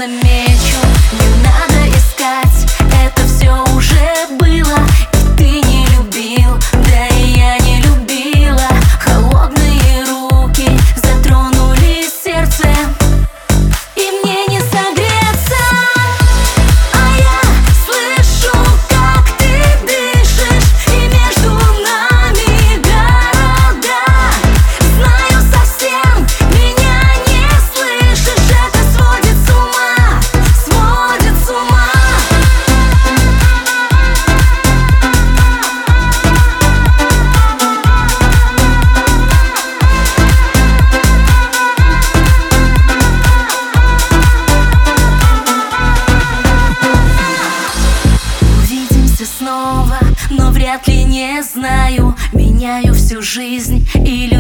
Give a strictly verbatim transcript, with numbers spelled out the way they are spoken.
замечу. Не надо искать, это все уже было. И ты не любил, да и я не любила. Холодные руки затронули сердце, и мне не согреться. А я слышу, как ты дышишь, и между нами города. Знаю, совсем меня не слышишь. Это сводит с ума, сводит с ума. Увидимся снова, но вряд ли, не знаю. Меняю всю жизнь или